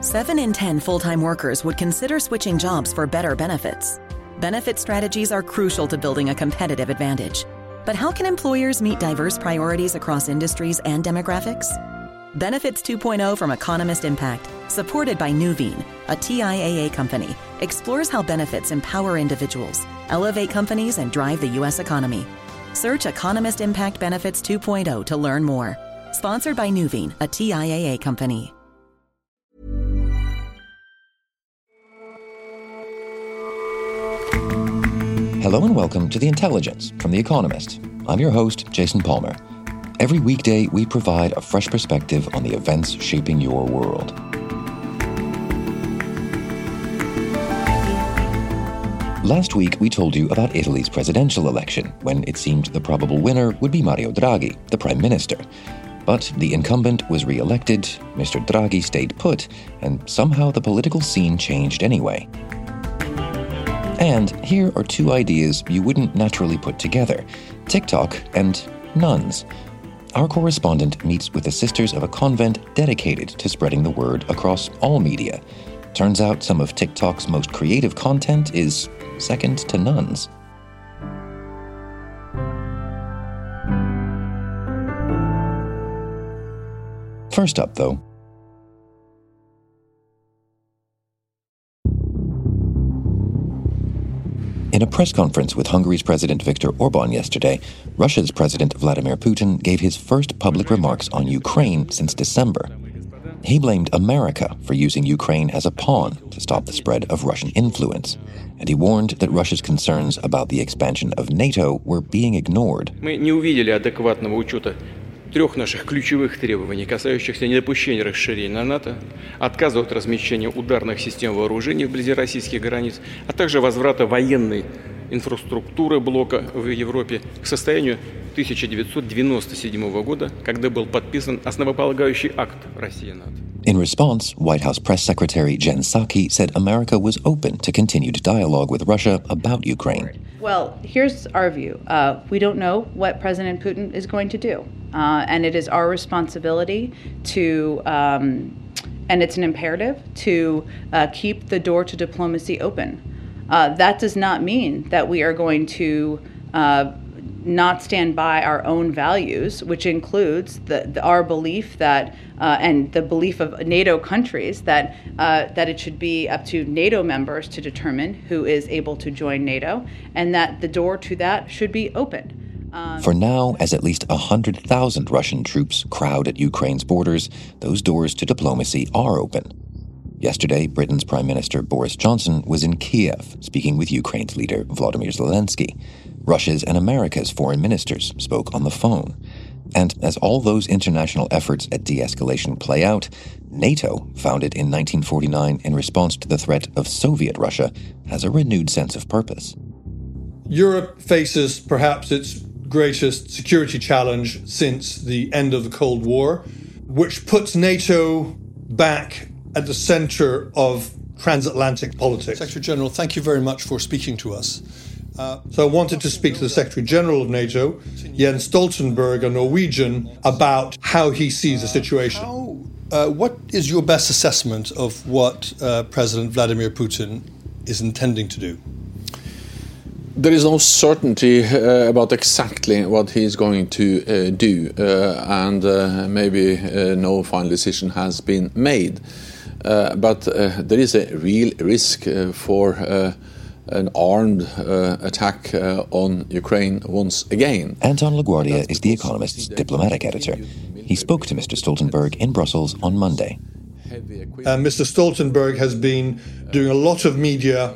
7 in 10 full-time workers would consider switching jobs for better benefits. Benefit strategies are crucial to building a competitive advantage. But how can employers meet diverse priorities across industries and demographics? Benefits 2.0 from Economist Impact, supported by Nuveen, a TIAA company, explores how benefits empower individuals, elevate companies, and drive the U.S. economy. Search Economist Impact Benefits 2.0 to learn more. Sponsored by Nuveen, a TIAA company. Hello and welcome to The Intelligence from The Economist. I'm your host, Jason Palmer. Every weekday, we provide a fresh perspective on the events shaping your world. Last week, we told you about Italy's presidential election, when it seemed the probable winner would be Mario Draghi, the prime minister. But the incumbent was re-elected, Mr. Draghi stayed put, and somehow the political scene changed anyway. And here are two ideas you wouldn't naturally put together: TikTok and nuns. Our correspondent meets with the sisters of a convent dedicated to spreading the word across all media. Turns out some of TikTok's most creative content is second to nuns. First up, though, in a press conference with Hungary's President Viktor Orban yesterday, Russia's President Vladimir Putin gave his first public remarks on Ukraine since December. He blamed America for using Ukraine as a pawn to stop the spread of Russian influence, and he warned that Russia's concerns about the expansion of NATO were being ignored. Мы не увидели адекватного учета трех наших ключевых требований, касающихся недопущения расширения НАТО, отказа от размещения ударных систем вооружений вблизи российских границ, а также возврата военной инфраструктуры блока в Европе к состоянию 1997 года, когда был подписан основополагающий акт России-НАТО. In response, White House Press Secretary Jen Psaki said America was open to continued dialogue with Russia about Ukraine. Well, here's our view. We don't know what President Putin is going to do. And it is our responsibility to, and it's an imperative, to keep the door to diplomacy open. That does not mean that we are going to not stand by our own values, which includes our belief that, and the belief of NATO countries, that it should be up to NATO members to determine who is able to join NATO, and that the door to that should be open. For now, as at least 100,000 Russian troops crowd at Ukraine's borders, those doors to diplomacy are open. Yesterday, Britain's Prime Minister Boris Johnson was in Kiev, speaking with Ukraine's leader Volodymyr Zelensky. Russia's and America's foreign ministers spoke on the phone. And as all those international efforts at de-escalation play out, NATO, founded in 1949 in response to the threat of Soviet Russia, has a renewed sense of purpose. Europe faces perhaps its greatest security challenge since the end of the Cold War, which puts NATO back at the center of transatlantic politics. Secretary General, thank you very much for speaking to us. So I wanted to speak to the Secretary General of NATO, Jens Stoltenberg, a Norwegian, about how he sees the situation. What is your best assessment of what President Vladimir Putin is intending to do? There is no certainty about exactly what he's going to do, and maybe no final decision has been made. But there is a real risk for an armed attack on Ukraine once again. Anton LaGuardia is The Economist's diplomatic editor. He spoke to Mr. Stoltenberg in Brussels on Monday. Mr. Stoltenberg has been doing a lot of media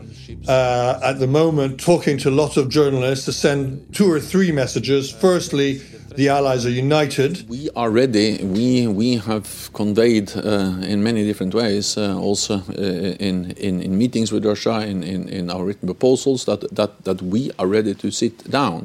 at the moment, talking to a lot of journalists to send two or three messages. Firstly, the Allies are united. We are ready. We have conveyed in many different ways, also in meetings with Russia, in our written proposals, that we are ready to sit down.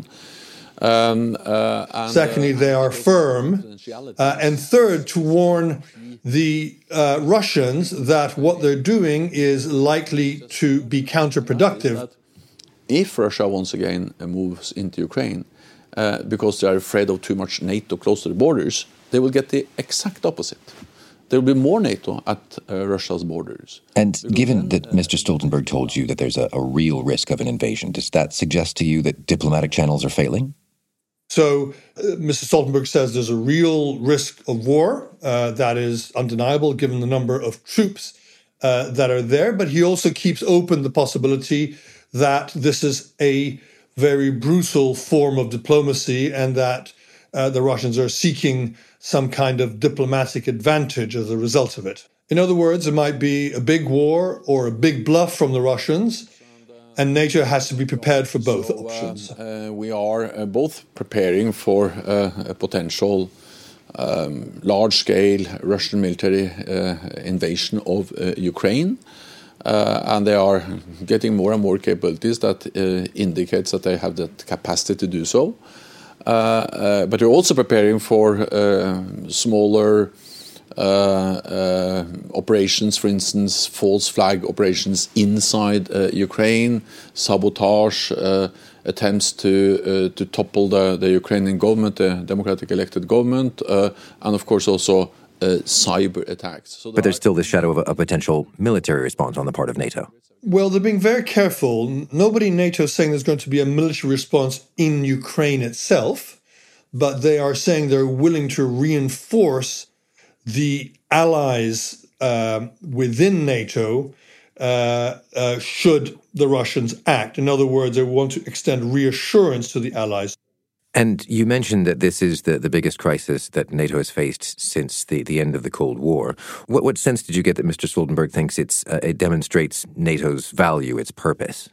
Secondly, they are firm. And third, to warn the Russians that what they're doing is likely to be counterproductive. If Russia once again moves into Ukraine, because they are afraid of too much NATO close to the borders, they will get the exact opposite. there will be more NATO at Russia's borders. And given that Mr. Stoltenberg told you that there's a real risk of an invasion, does that suggest to you that diplomatic channels are failing? So Mr. Stoltenberg says there's a real risk of war. That is undeniable given the number of troops that are there. But he also keeps open the possibility that this is a very brutal form of diplomacy and that the Russians are seeking some kind of diplomatic advantage as a result of it. In other words, it might be a big war or a big bluff from the Russians, and NATO has to be prepared for both options. We are both preparing for a potential large-scale Russian military invasion of Ukraine. And they are getting more and more capabilities that indicates that they have the capacity to do so. But they're also preparing for smaller operations, for instance, false flag operations inside Ukraine, sabotage, attempts to topple the Ukrainian government, the democratic elected government, and of course also cyber attacks. But there's still the shadow of a potential military response on the part of NATO. Well, they're being very careful. Nobody in NATO is saying there's going to be a military response in Ukraine itself, but they are saying they're willing to reinforce the allies within NATO should the Russians act. In other words, they want to extend reassurance to the allies. And you mentioned that this is the biggest crisis that NATO has faced since the end of the Cold War. What sense did you get that Mr. Stoltenberg thinks it demonstrates NATO's value, its purpose?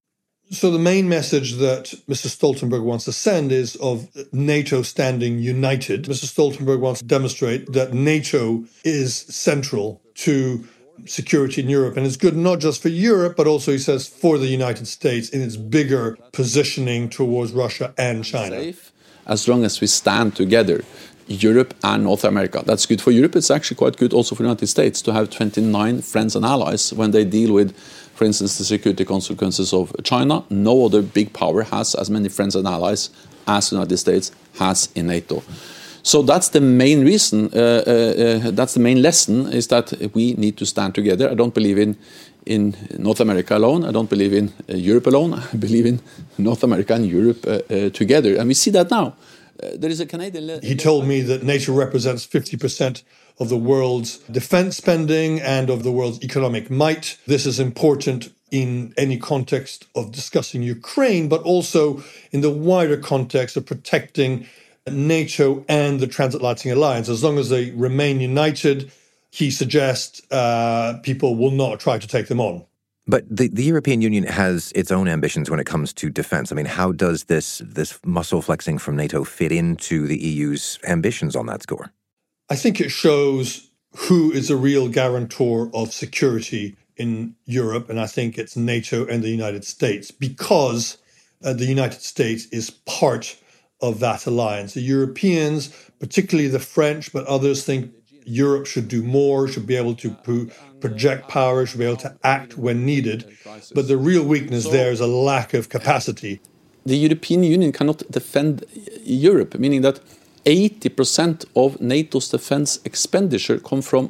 So the main message that Mr. Stoltenberg wants to send is of NATO standing united. Mr. Stoltenberg wants to demonstrate that NATO is central to security in Europe. And it's good not just for Europe, but also, he says, for the United States in its bigger positioning towards Russia and China. Safe as long as we stand together, Europe and North America. That's good for Europe. It's actually quite good also for the United States to have 29 friends and allies when they deal with, for instance, the security consequences of China. No other big power has as many friends and allies as the United States has in NATO. So that's the main reason, that's the main lesson, is that we need to stand together. I don't believe in North America alone. I don't believe in Europe alone. I believe in North America and Europe together. And we see that now. There is a Canadian... He told me that NATO represents 50% of the world's defense spending and of the world's economic might. This is important in any context of discussing Ukraine, but also in the wider context of protecting NATO and the Transatlantic Alliance. As long as they remain united, he suggests people will not try to take them on. But the European Union has its own ambitions when it comes to defense. I mean, how does this muscle flexing from NATO fit into the EU's ambitions on that score? I think it shows who is a real guarantor of security in Europe, and I think it's NATO and the United States, because the United States is part of that alliance. The Europeans, particularly the French, but others, think Europe should do more, should be able to project power, should be able to act when needed. But the real weakness there is a lack of capacity. The European Union cannot defend Europe, meaning that 80% of NATO's defense expenditure come from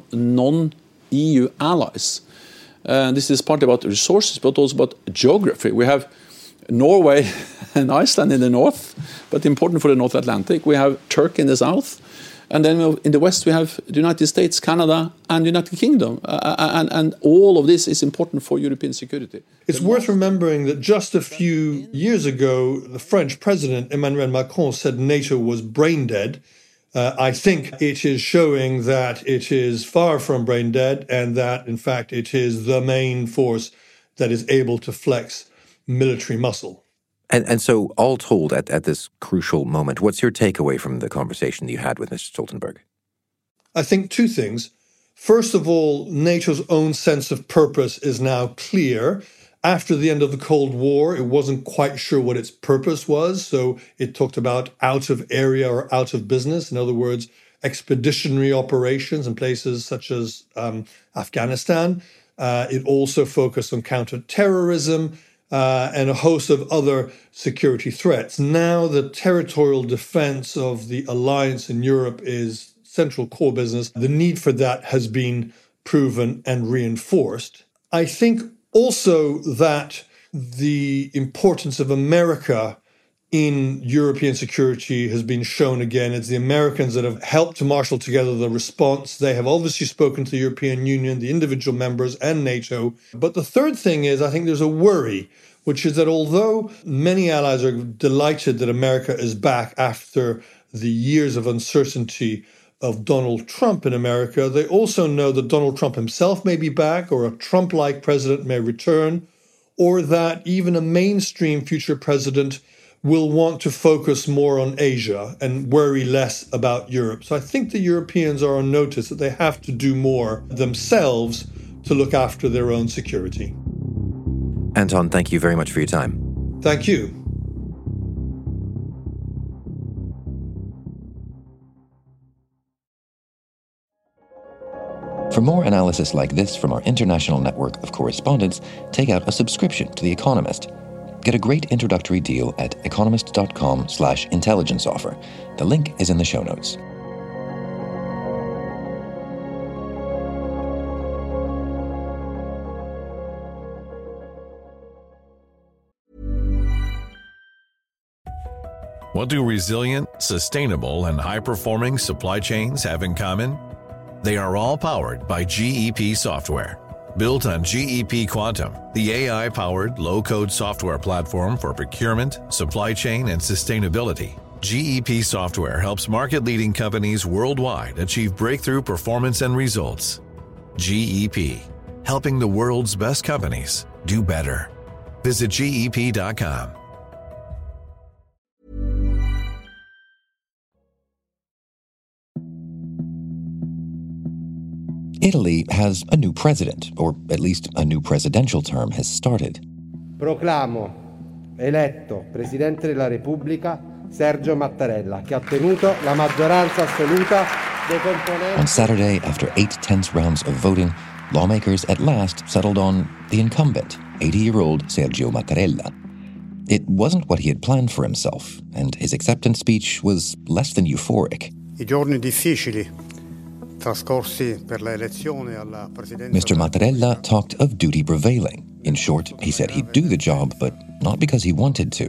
non-EU allies. This is partly about resources, but also about geography. We have Norway and Iceland in the north, but important for the North Atlantic. We have Turkey in the south. And then in the west, we have the United States, Canada, and the United Kingdom. And all of this is important for European security. It's worth remembering that just a few years ago, the French president, Emmanuel Macron, said NATO was brain dead. I think it is showing that it is far from brain dead and that, in fact, it is the main force that is able to flex military muscle. And so, all told, at this crucial moment, what's your takeaway from the conversation that you had with Mr. Stoltenberg? I think two things. First of all, NATO's own sense of purpose is now clear. After the end of the Cold War, it wasn't quite sure what its purpose was, so it talked about out of area or out of business. In other words, expeditionary operations in places such as Afghanistan. It also focused on counterterrorism, and a host of other security threats. Now the territorial defense of the alliance in Europe is central core business, the need for that has been proven and reinforced. I think also that the importance of America in European security has been shown again. It's the Americans that have helped to marshal together the response. They have obviously spoken to the European Union, the individual members, and NATO. But the third thing is, I think there's a worry, which is that although many allies are delighted that America is back after the years of uncertainty of Donald Trump in America, they also know that Donald Trump himself may be back, or a Trump-like president may return, or that even a mainstream future president will want to focus more on Asia and worry less about Europe. So I think the Europeans are on notice that they have to do more themselves to look after their own security. Anton, thank you very much for your time. Thank you. For more analysis like this from our international network of correspondents, take out a subscription to The Economist. Get a great introductory deal at economist.com/intelligence offer. The link is in the show notes. What do resilient, sustainable, and high-performing supply chains have in common? They are all powered by GEP software. Built on GEP Quantum, the AI-powered low-code software platform for procurement, supply chain, and sustainability, GEP software helps market-leading companies worldwide achieve breakthrough performance and results. GEP, helping the world's best companies do better. Visit GEP.com. Italy has a new president, or at least a new presidential term has started. Proclamo eletto Presidente della Repubblica Sergio Mattarella, che ha ottenuto la maggioranza assoluta dei componenti. On Saturday, after 8 tense rounds of voting, lawmakers at last settled on the incumbent, 80-year-old Sergio Mattarella. It wasn't what he had planned for himself, and his acceptance speech was less than euphoric. I giorni difficili trascorsi per la elezione alla presidenza. Mr. Mattarella talked of duty prevailing. In short, he said he'd do the job, but not because he wanted to.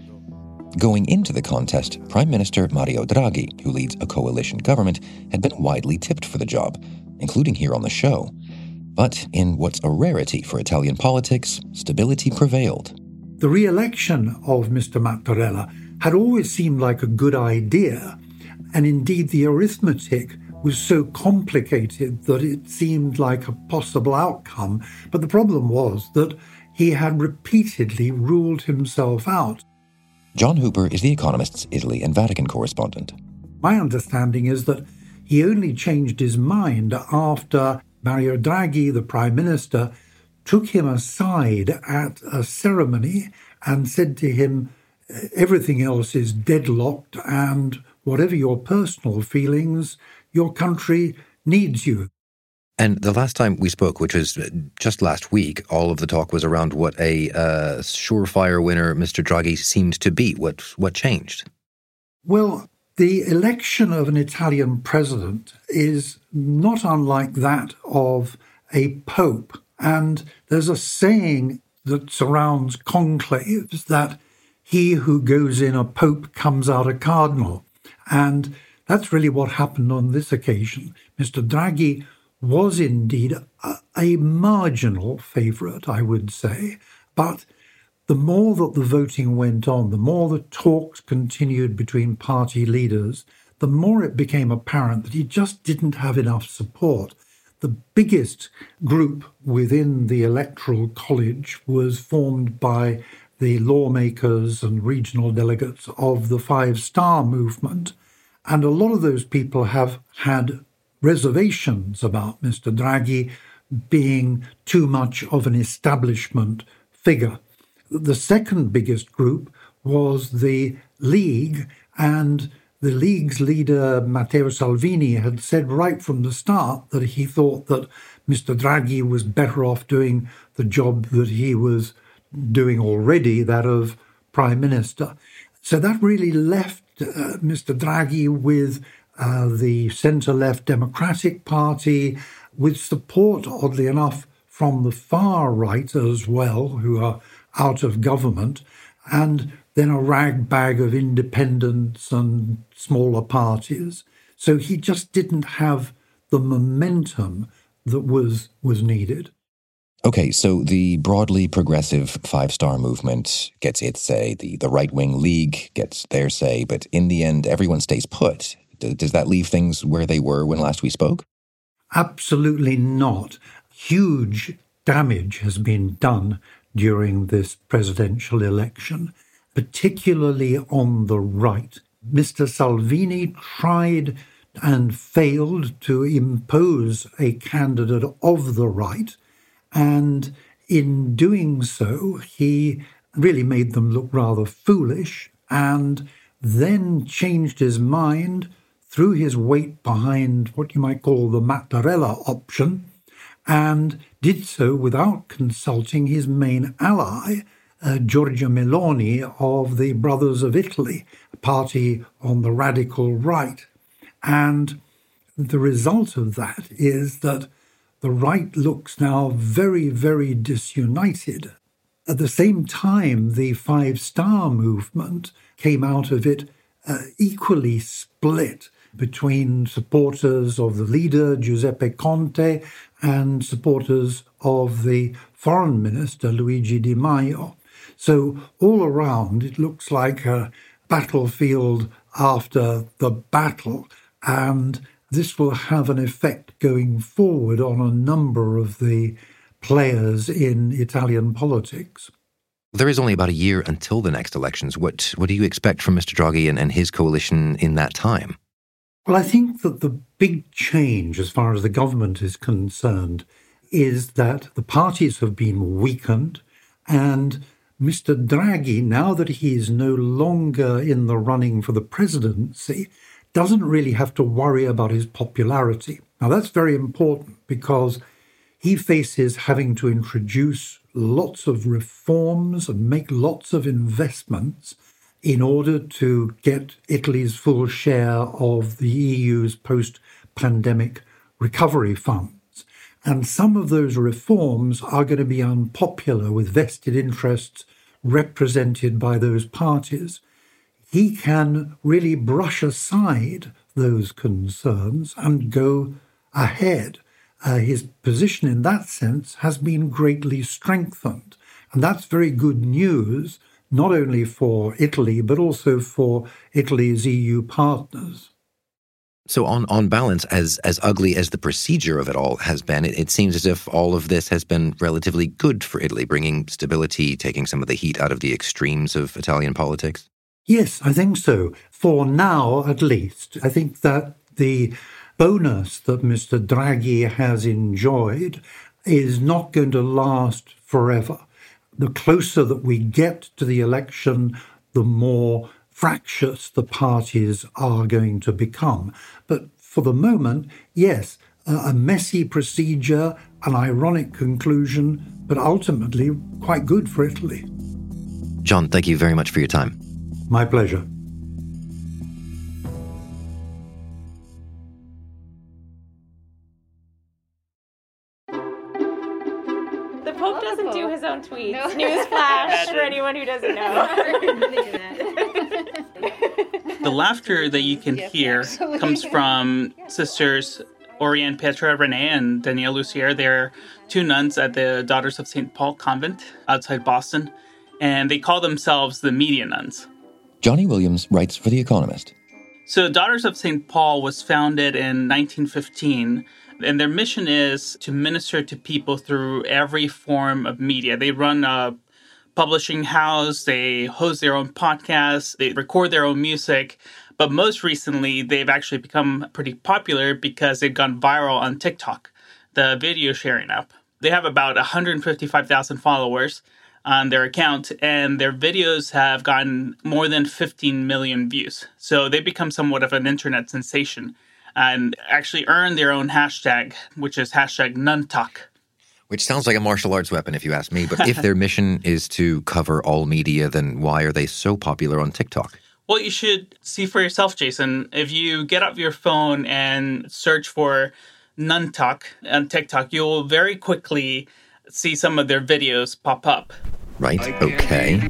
Going into the contest, Prime Minister Mario Draghi, who leads a coalition government, had been widely tipped for the job, including here on the show. But in what's a rarity for Italian politics, stability prevailed. The re-election of Mr. Mattarella had always seemed like a good idea, and indeed the arithmetic was so complicated that it seemed like a possible outcome. But the problem was that he had repeatedly ruled himself out. John Hooper is The Economist's Italy and Vatican correspondent. My understanding is that he only changed his mind after Mario Draghi, the Prime Minister, took him aside at a ceremony and said to him, everything else is deadlocked, and whatever your personal feelings, your country needs you. And the last time we spoke, which was just last week, all of the talk was around what a surefire winner Mr. Draghi seemed to be. What changed? Well, the election of an Italian president is not unlike that of a pope. And there's a saying that surrounds conclaves that he who goes in a pope comes out a cardinal. And that's really what happened on this occasion. Mr. Draghi was indeed a marginal favourite, I would say. But the more that the voting went on, the more the talks continued between party leaders, the more it became apparent that he just didn't have enough support. The biggest group within the Electoral College was formed by the lawmakers and regional delegates of the Five Star Movement. And a lot of those people have had reservations about Mr. Draghi being too much of an establishment figure. The second biggest group was the League, and the League's leader, Matteo Salvini, had said right from the start that he thought that Mr. Draghi was better off doing the job that he was doing already, that of Prime Minister. So that really left Mr. Draghi with the centre-left Democratic Party, with support, oddly enough, from the far right as well, who are out of government, and then a rag-bag of independents and smaller parties. So he just didn't have the momentum that was needed. Okay, so the broadly progressive Five-Star Movement gets its say, the right-wing League gets their say, but in the end, everyone stays put. Does that leave things where they were when last we spoke? Absolutely not. Huge damage has been done during this presidential election, particularly on the right. Mr. Salvini tried and failed to impose a candidate of the right, and in doing so, he really made them look rather foolish and then changed his mind, threw his weight behind what you might call the Mattarella option, and did so without consulting his main ally, Giorgia Meloni of the Brothers of Italy, a party on the radical right. And the result of that is that the right looks now very, very disunited. At the same time, the Five-Star Movement came out of it equally split between supporters of the leader, Giuseppe Conte, and supporters of the foreign minister, Luigi Di Maio. So all around, it looks like a battlefield after the battle, and this will have an effect going forward on a number of the players in Italian politics. There is only about a year until the next elections. What do you expect from Mr. Draghi and his coalition in that time? Well, I think that the big change as far as the government is concerned is that the parties have been weakened, and Mr. Draghi, now that he is no longer in the running for the presidency, doesn't really have to worry about his popularity. Now, that's very important because he faces having to introduce lots of reforms and make lots of investments in order to get Italy's full share of the EU's post-pandemic recovery funds. And some of those reforms are going to be unpopular with vested interests represented by those parties. He can really brush aside those concerns and go ahead. His position in that sense has been greatly strengthened. And that's very good news, not only for Italy, but also for Italy's EU partners. So on balance, as ugly as the procedure of it all has been, it seems as if all of this has been relatively good for Italy, bringing stability, taking some of the heat out of the extremes of Italian politics. Yes, I think so. For now, at least. I think that the bonus that Mr. Draghi has enjoyed is not going to last forever. The closer that we get to the election, the more fractious the parties are going to become. But for the moment, yes, a messy procedure, an ironic conclusion, but ultimately quite good for Italy. John, thank you very much for your time. My pleasure. The Pope doesn't do his own tweets. No. Newsflash for anyone who doesn't know. The laughter that you can hear comes from sisters Oriane Petra Renee and Danielle Lucier. They're two nuns at the Daughters of St. Paul Convent outside Boston, and they call themselves the Media Nuns. Johnny Williams writes for The Economist. So Daughters of St. Paul was founded in 1915, and their mission is to minister to people through every form of media. They run a publishing house, they host their own podcasts, they record their own music, but most recently they've actually become pretty popular because they've gone viral on TikTok, the video sharing app. They have about 155,000 followers on their account, and their videos have gotten more than 15 million views. So they become somewhat of an internet sensation and actually earn their own hashtag, which is hashtag Nuntalk. Which sounds like a martial arts weapon, if you ask me. But if their mission is to cover all media, then why are they so popular on TikTok? Well, you should see for yourself, Jason. If you get up your phone and search for Nun Talk on TikTok, you'll very quickly see some of their videos pop up. Right, okay.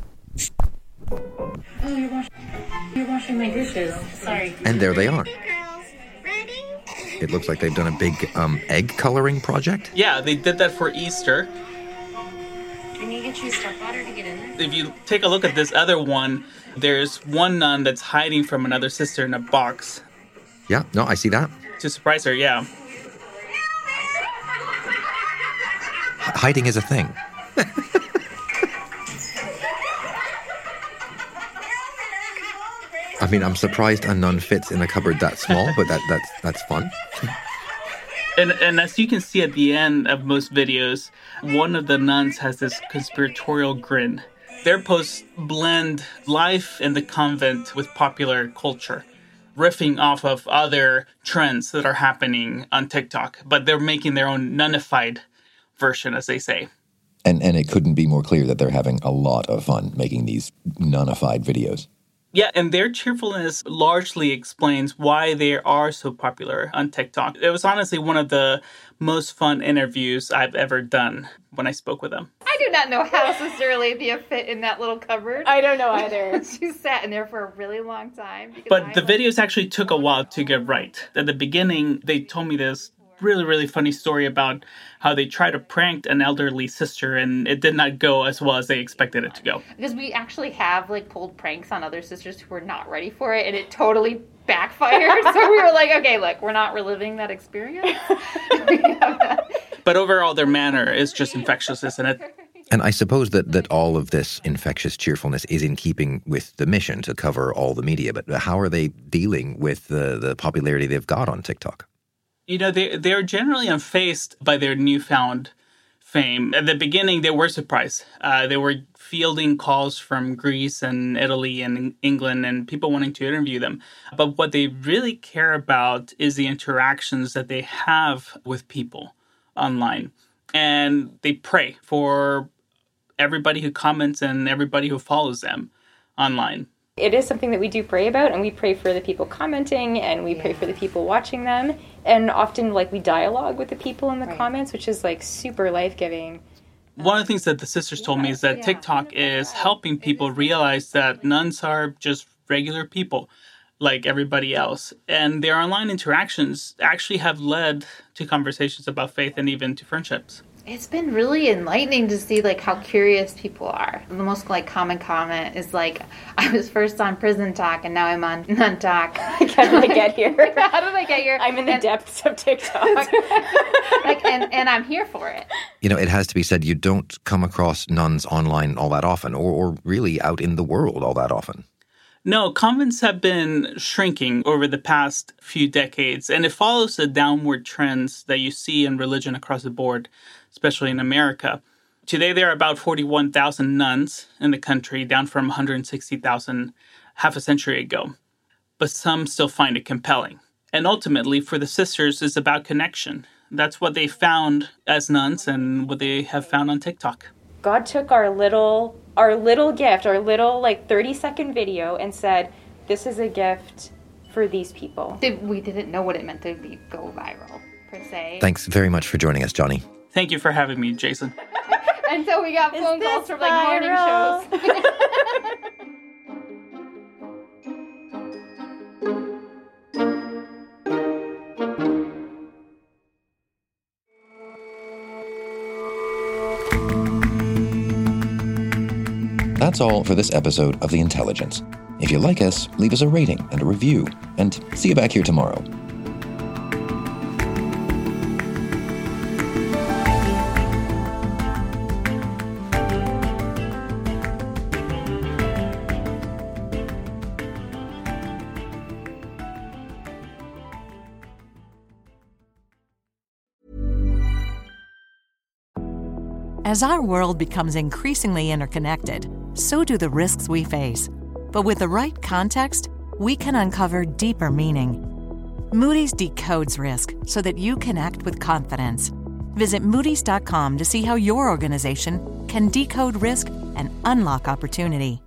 You're washing my dishes. Sorry. And there they are. It looks like they've done a big egg coloring project. Yeah, they did that for Easter. Can you get you stuff water to get in there? If you take a look at this other one, there's one nun that's hiding from another sister in a box. Yeah, no, I see that. To surprise her, yeah. Hiding is a thing. I mean, I'm surprised a nun fits in a cupboard that small, but that's fun. And as you can see at the end of most videos, one of the nuns has this conspiratorial grin. Their posts blend life in the convent with popular culture, riffing off of other trends that are happening on TikTok, but they're making their own nunified version, as they say. And it couldn't be more clear that they're having a lot of fun making these nunified videos. Yeah, and their cheerfulness largely explains why they are so popular on TikTok. It was honestly one of the most fun interviews I've ever done when I spoke with them. I do not know how Sister Alethea fit in that little cupboard. I don't know either. She sat in there for a really long time. But the videos actually took a while to get right. At the beginning, they told me this really, really funny story about how they tried to prank an elderly sister and it did not go as well as they expected it to go. Because we actually have pulled pranks on other sisters who were not ready for it, and it totally backfired. So we were like, okay, look, we're not reliving that experience. But overall, their manner is just infectious, isn't it? And I suppose that all of this infectious cheerfulness is in keeping with the mission to cover all the media. But how are they dealing with the popularity they've got on TikTok? You know, they're generally unfazed by their newfound fame. At the beginning, they were surprised. They were fielding calls from Greece and Italy and England and people wanting to interview them. But what they really care about is the interactions that they have with people online. And they pray for everybody who comments and everybody who follows them online. It is something that we do pray about, and we pray for the people commenting, and we pray for the people watching them. And often, we dialogue with the people in the comments, which is, super life-giving. One of the things that the sisters told me is that TikTok is helping people realize that nuns are just regular people like everybody else. And their online interactions actually have led to conversations about faith and even to friendships. It's been really enlightening to see how curious people are. The most common comment is I was first on Prison Talk and now I'm on Nun Talk. How did I get here? How did I get here? I'm in the depths of TikTok. and I'm here for it. You know, it has to be said, you don't come across nuns online all that often, or really out in the world all that often. No, convents have been shrinking over the past few decades, and it follows the downward trends that you see in religion across the board, especially in America. Today, there are about 41,000 nuns in the country, down from 160,000 half a century ago. But some still find it compelling. And ultimately, for the sisters, it's about connection. That's what they found as nuns and what they have found on TikTok. God took our little gift, our little 30-second video and said, this is a gift for these people. We didn't know what it meant to go viral, per se. Thanks very much for joining us, Johnny. Thank you for having me, Jason. Until we got phone calls from morning shows. That's all for this episode of The Intelligence. If you like us, leave us a rating and a review, and see you back here tomorrow. As our world becomes increasingly interconnected, so do the risks we face. But with the right context, we can uncover deeper meaning. Moody's decodes risk so that you can act with confidence. Visit Moody's.com to see how your organization can decode risk and unlock opportunity.